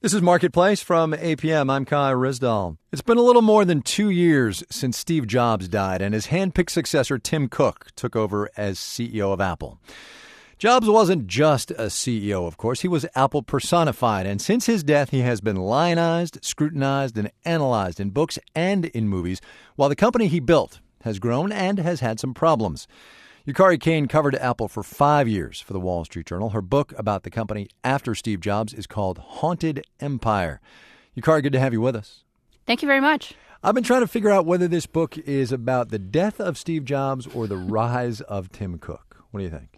This is Marketplace from APM. I'm Kai Rizdal. It's been a little more than 2 years since Steve Jobs died, and his hand-picked successor, Tim Cook, took over as CEO of Apple. Jobs wasn't just a CEO, of course. He was Apple personified, and since his death, he has been lionized, scrutinized, and analyzed in books and in movies, while the company he built has grown and has had some problems. Yukari Kane covered Apple for 5 years for the Wall Street Journal. Her book about the company after Steve Jobs is called Haunted Empire. Yukari, good to have you with us. Thank you very much. I've been trying to figure out whether this book is about the death of Steve Jobs or the rise of Tim Cook. What do you think?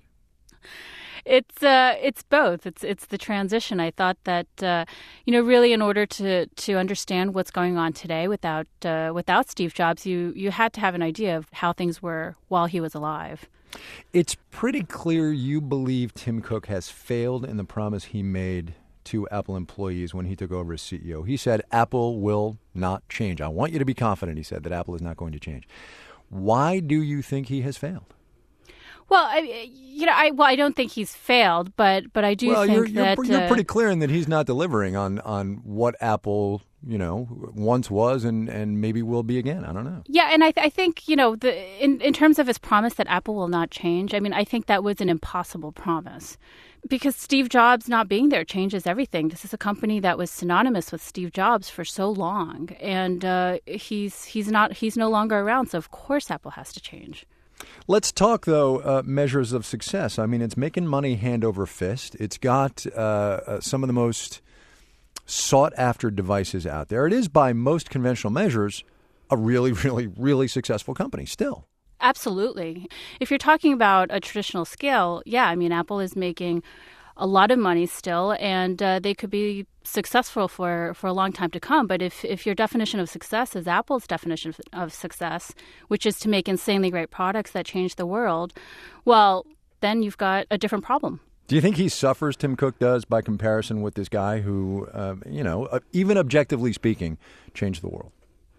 It's both. It's the transition. I thought that really in order to understand what's going on today without Steve Jobs, you had to have an idea of how things were while he was alive. It's pretty clear you believe Tim Cook has failed in the promise he made to Apple employees when he took over as CEO. He said, Apple will not change. I want you to be confident, he said, that Apple is not going to change. Why do you think he has failed? Well, I don't think he's failed, but I do think that you're pretty clear in that he's not delivering on what Apple, once was and maybe will be again. I don't know. Yeah, and I think in terms of his promise that Apple will not change, I think that was an impossible promise because Steve Jobs not being there changes everything. This is a company that was synonymous with Steve Jobs for so long, and he's no longer around. So of course Apple has to change. Let's talk, though, measures of success. It's making money hand over fist. It's got some of the most sought-after devices out there. It is, by most conventional measures, a really, really, really successful company still. Absolutely. If you're talking about a traditional scale, Apple is making a lot of money still, and they could be successful for a long time to come. But if your definition of success is Apple's definition of success, which is to make insanely great products that change the world, well, then you've got a different problem. Do you think he suffers, Tim Cook does, by comparison with this guy who, even objectively speaking, changed the world?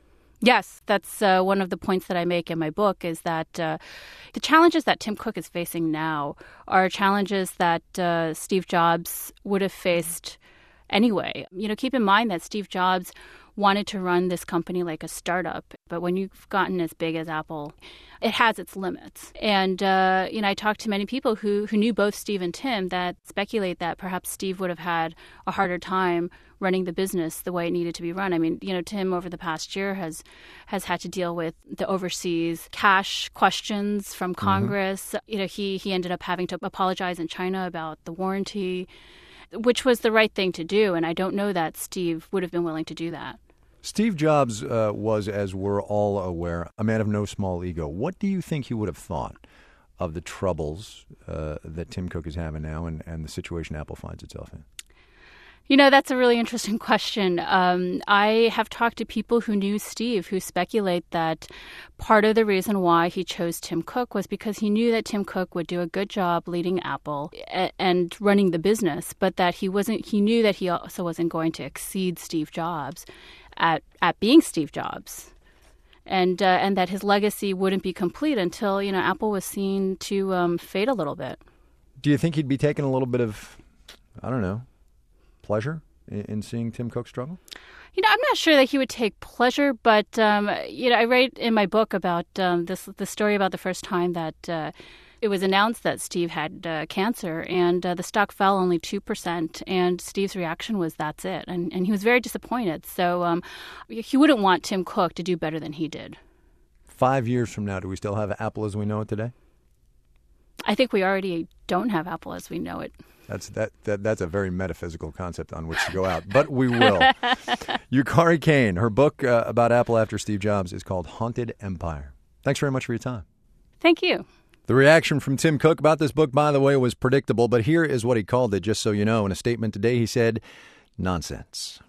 Yes, that's one of the points that I make in my book is that the challenges that Tim Cook is facing now are challenges that Steve Jobs would have faced anyway. Keep in mind that Steve Jobs wanted to run this company like a startup, but when you've gotten as big as Apple, it has its limits. And, I talked to many people who knew both Steve and Tim that speculate that perhaps Steve would have had a harder time running the business the way it needed to be run. Tim over the past year has had to deal with the overseas cash questions from Congress. He ended up having to apologize in China about the warranty, which was the right thing to do. And I don't know that Steve would have been willing to do that. Steve Jobs was, as we're all aware, a man of no small ego. What do you think he would have thought of the troubles that Tim Cook is having now and the situation Apple finds itself in? That's a really interesting question. I have talked to people who knew Steve who speculate that part of the reason why he chose Tim Cook was because he knew that Tim Cook would do a good job leading Apple and running the business, but that he knew that he also wasn't going to exceed Steve Jobs at being Steve Jobs. And that his legacy wouldn't be complete until, Apple was seen to fade a little bit. Do you think he'd be taking a little bit of, pleasure in seeing Tim Cook struggle? I'm not sure that he would take pleasure, but I write in my book about the story about the first time that it was announced that Steve had cancer, and the stock fell only 2%, and Steve's reaction was, "That's it," and he was very disappointed. So he wouldn't want Tim Cook to do better than he did. 5 years from now, do we still have Apple as we know it today? I think we already don't have Apple as we know it. That's a very metaphysical concept on which to go out, but we will. Yukari Kane, her book about Apple after Steve Jobs is called Haunted Empire. Thanks very much for your time. Thank you. The reaction from Tim Cook about this book, by the way, was predictable, but here is what he called it, just so you know. In a statement today, he said, nonsense.